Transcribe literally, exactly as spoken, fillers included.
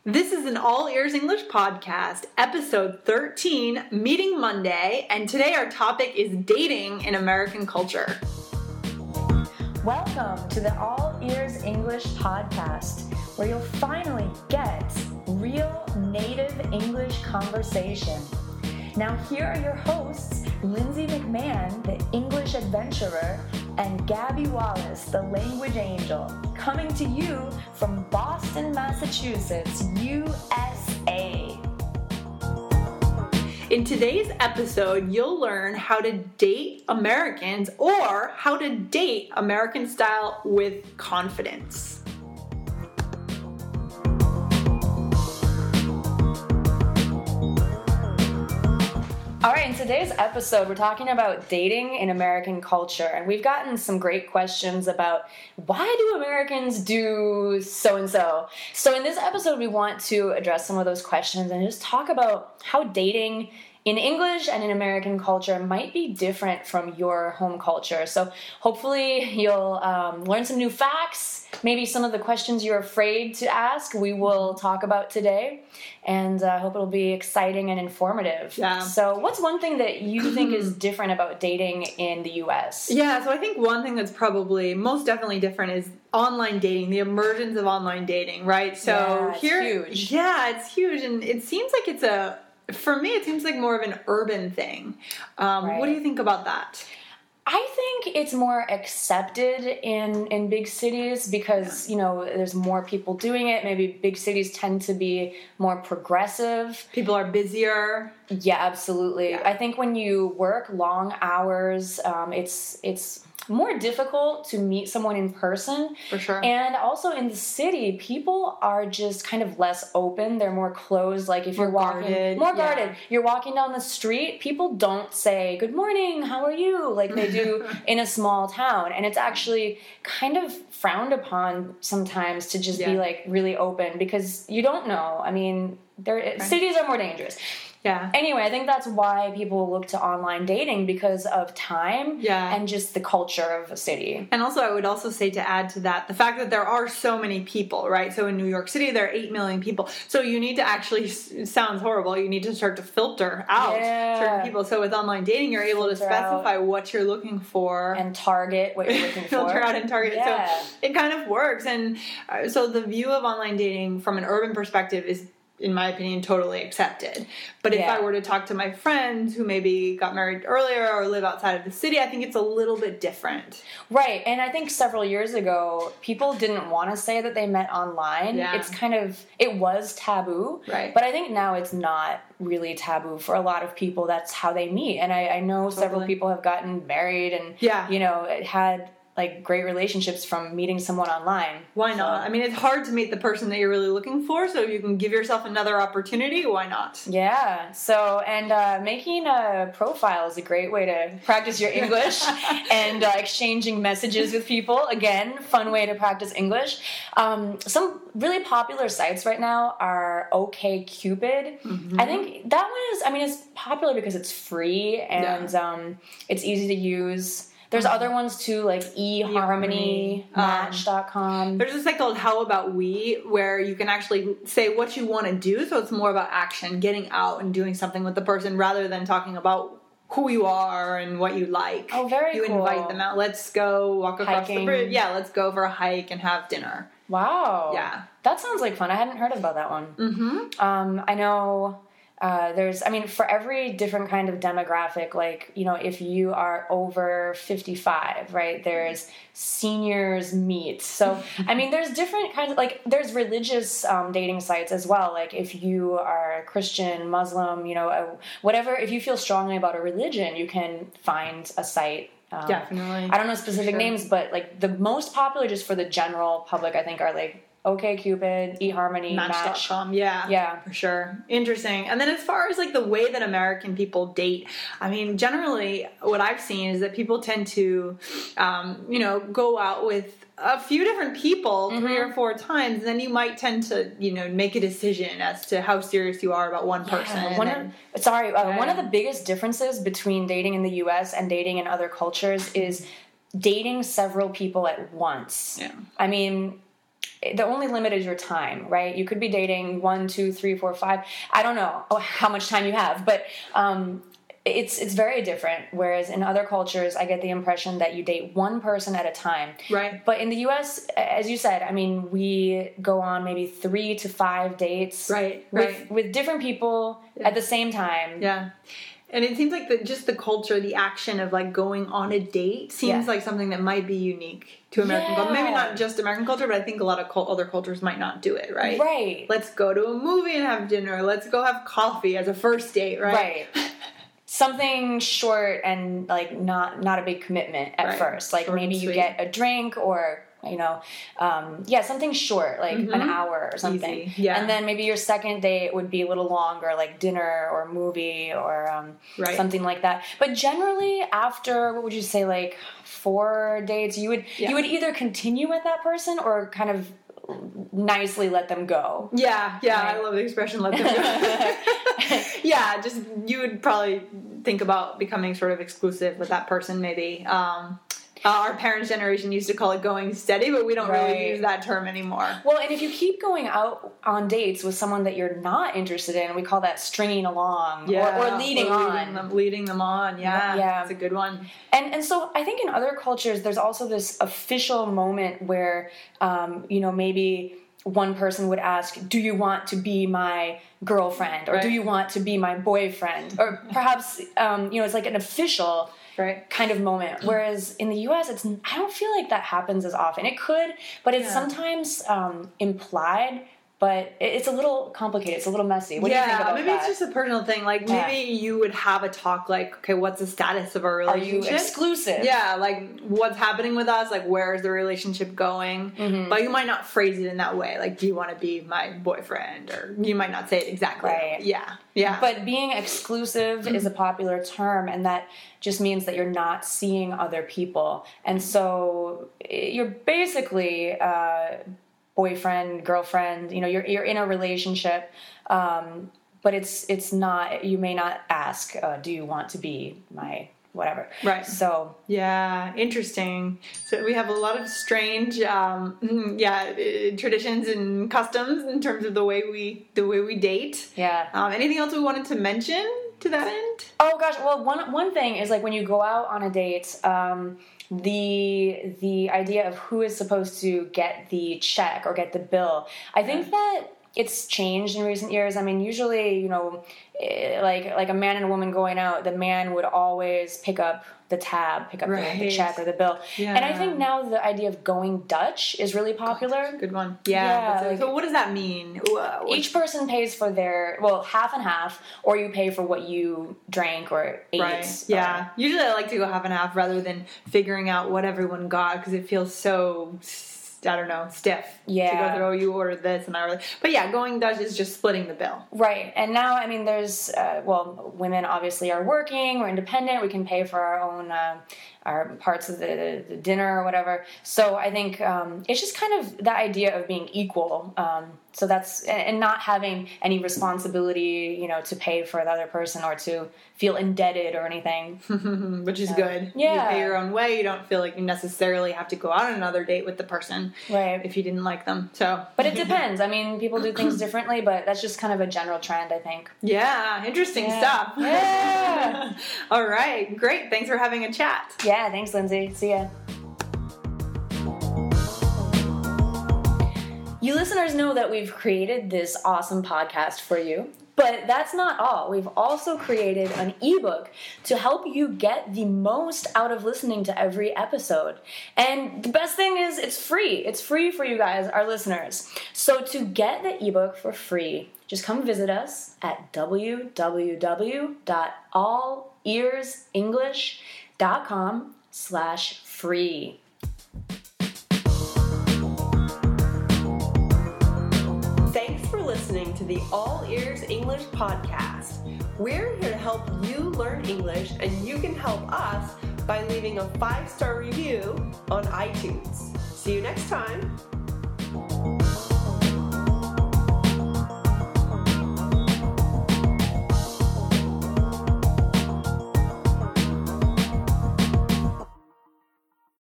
This is an All Ears English podcast, episode thirteen, Meeting Monday, and today our topic is dating in American culture. Welcome to the All Ears English podcast, where you'll finally get real native English conversation. Now here are your hosts, Lindsay McMahon, the English adventurer, and Gabby Wallace, the language angel, coming to you from Boston, Massachusetts, U S A. In today's episode, you'll learn how to date Americans or how to date American style with confidence. All right, in today's episode, we're talking about dating in American culture, and we've gotten some great questions about why do Americans do so-and-so? So in this episode, we want to address some of those questions and just talk about how dating in English and in American culture might be different from your home culture. So hopefully you'll um, learn some new facts, maybe some of the questions you're afraid to ask we will talk about today, and I uh, hope it'll be exciting and informative. Yeah. So what's one thing that you think is different about dating in the U S? Yeah, so I think one thing that's probably most definitely different is online dating, the emergence of online dating, right? So Yeah, it's here, huge. Yeah, it's huge, and it seems like it's a, for me, it seems like more of an urban thing. Um, Right. What do you think about that? I think it's more accepted in, in big cities because, you know, there's more people doing it. Maybe big cities tend to be more progressive. People are busier. Yeah, absolutely. Yeah. I think when you work long hours, um, it's it's more difficult to meet someone in person. For sure. And also in the city, people are just kind of less open. They're more closed. Like if More you're walking, guarded, more yeah. guarded. You're walking down the street, people don't say, "Good morning, how are you?" like they do in a small town. And it's actually kind of frowned upon sometimes to just be Yeah. like really open because you don't know. I mean, there cities are more dangerous. Yeah. Anyway, I think that's why people look to online dating because of time Yeah. and just the culture of a city. And also, I would also say to add to that, the fact that there are so many people, right? So in New York City, there are eight million people. So you need to actually, it sounds horrible, you need to start to filter out Yeah. certain people. So with online dating, you're able to Filter out. specify what you're looking for. And target what you're looking for. Filter out and target. Yeah. So it kind of works. And uh, so the view of online dating from an urban perspective is, in my opinion, totally accepted. But if Yeah. I were to talk to my friends who maybe got married earlier or live outside of the city, I think it's a little bit different. Right, and I think several years ago, people didn't want to say that they met online. Yeah. It's kind of, it was taboo. Right. But I think now it's not really taboo for a lot of people. That's how they meet. And I, I know several Totally. people have gotten married and, Yeah. you know, had like great relationships from meeting someone online. Why So- not? I mean, it's hard to meet the person that you're really looking for, so if you can give yourself another opportunity, why not? Yeah. So, and uh, making a profile is a great way to practice your English and uh, exchanging messages with people. Again, fun way to practice English. Um, some really popular sites right now are OkCupid. Mm-hmm. I think that one is, I mean, it's popular because it's free and Yeah. um, it's easy to use. There's other ones too, like eHarmony, Um, Match dot com. There's this site called How About We, where you can actually say what you want to do, so it's more about action, getting out and doing something with the person rather than talking about who you are and what you like. Oh, very You cool. invite them out. Let's go walk across Hiking. the bridge. Yeah, let's go for a hike and have dinner. Wow. Yeah. That sounds like fun. I hadn't heard about that one. Mm-hmm. Um, I know uh, there's, I mean, for every different kind of demographic, like, you know, if you are over fifty-five, right, there's seniors meet. So, I mean, there's different kinds of, like, there's religious um, dating sites as well. Like, if you are Christian, Muslim, you know, uh, whatever, if you feel strongly about a religion, you can find a site. Um, Definitely. I don't know specific Sure. names, but, like, the most popular just for the general public, I think, are, like, OkCupid, eHarmony, Match dot Match. com, yeah. Yeah. For sure. Interesting. And then as far as like the way that American people date, I mean, generally what I've seen is that people tend to, um, you know, go out with a few different people three or four times, and then you might tend to, you know, make a decision as to how serious you are about one person. Yeah, one and- of, sorry, uh, Yeah. one of the biggest differences between dating in the U S and dating in other cultures is dating several people at once. Yeah. I mean, the only limit is your time, right? You could be dating one, two, three, four, five. I don't know how much time you have, but um, it's it's very different. Whereas in other cultures, I get the impression that you date one person at a time. Right. But in the U S, as you said, I mean, we go on maybe three to five dates. Right. With, Right. with different people Yeah. at the same time. Yeah. And it seems like the, just the culture, the action of like going on a date seems Yeah. like something that might be unique to American Yeah. culture. Maybe not just American culture, but I think a lot of cult- other cultures might not do it, right? Right. Let's go to a movie and have dinner. Let's go have coffee as a first date, right? Right. Something short and like not not a big commitment at Right. first. Like Short and maybe you sweet. get a drink or you know, um, yeah, something short, like Mhm. an hour or something. Easy. Yeah. And then maybe your second date would be a little longer, like dinner or movie or um, Right. something like that. But generally, after what would you say, like four dates, you would Yeah. you would either continue with that person or kind of nicely let them go. Yeah, yeah, Right. I love the expression "let them go." Yeah, just you would probably think about becoming sort of exclusive with that person, maybe. Um, uh, our parents' generation used to call it going steady, but we don't Right. really use that term anymore. Well, and if you keep going out on dates with someone that you're not interested in, we call that stringing along Yeah, or, or leading or on. leading them, leading them on. Yeah, Yeah. it's a good one. And and so I think in other cultures, there's also this official moment where, um, you know, maybe one person would ask, do you want to be my girlfriend? Or do Right. you want to be my boyfriend? Or perhaps, um, you know, it's like an official Right. kind of moment. Whereas in the U S, it's I don't feel like that happens as often. It could, but it's Yeah. sometimes um, implied. But it- it's a little complicated. It's a little messy. What yeah, do you think about maybe that? it's just a personal thing. Like Yeah. maybe you would have a talk like, okay, what's the status of our Are you relationship? exclusive? Yeah, like what's happening with us? Like where is the relationship going? Mhm. But you might not phrase it in that way. Like, do you want to be my boyfriend? Or you might not say it exactly. Right. Yeah, yeah. But being exclusive is a popular term, and that just means that you're not seeing other people. And so you're basically uh, boyfriend, girlfriend, you know, you're, you're in a relationship, um, but it's it's not, you may not ask, uh, do you want to be my whatever. Right. So Yeah, interesting. So we have a lot of strange, um, yeah, uh, traditions and customs in terms of the way we the way we date. yeah. Um, anything else we wanted to mention to that end? Oh gosh, well one one thing is like when you go out on a date, um, the the idea of who is supposed to get the check or get the bill. I think that it's changed in recent years. I mean, usually, you know, eh, like like a man and a woman going out, the man would always pick up the tab, pick up the, the Right. check or the bill. Yeah. And I think now the idea of going Dutch is really popular. Good one. Yeah. Yeah, that's it. like- so what does that mean? Wha- what's- Each person pays for their, well, half and half, or you pay for what you drank or ate. Right. Yeah. Usually I like to go half and half rather than figuring out what everyone got because it feels so, I don't know, stiff. Yeah. To go through, oh, you ordered this and I really. But yeah, going Dutch is just splitting the bill. Right. And now, I mean, there's, uh, well, women obviously are working, we're independent, we can pay for our own, uh, our parts of the, the dinner or whatever. So I think um, it's just kind of the idea of being equal. Um, so that's, and and not having any responsibility, you know, to pay for the other person or to feel indebted or anything. Which is good. Yeah. You pay your own way. You don't feel like you necessarily have to go out on another date with the person Right. if you didn't like them. So. But it depends. I mean, people do things differently, but that's just kind of a general trend, I think. Yeah, interesting Yeah. stuff. Yeah. All right, great. Thanks for having a chat. Yeah, thanks, Lindsay. See ya. You listeners know that we've created this awesome podcast for you, but that's not all. We've also created an ebook to help you get the most out of listening to every episode. And the best thing is it's free. It's free for you guys, our listeners. So to get the ebook for free, just come visit us at w w w dot all ears english dot com slash free. Thanks for listening to the All Ears English podcast. We're here to help you learn English, and you can help us by leaving a five-star review on iTunes. See you next time.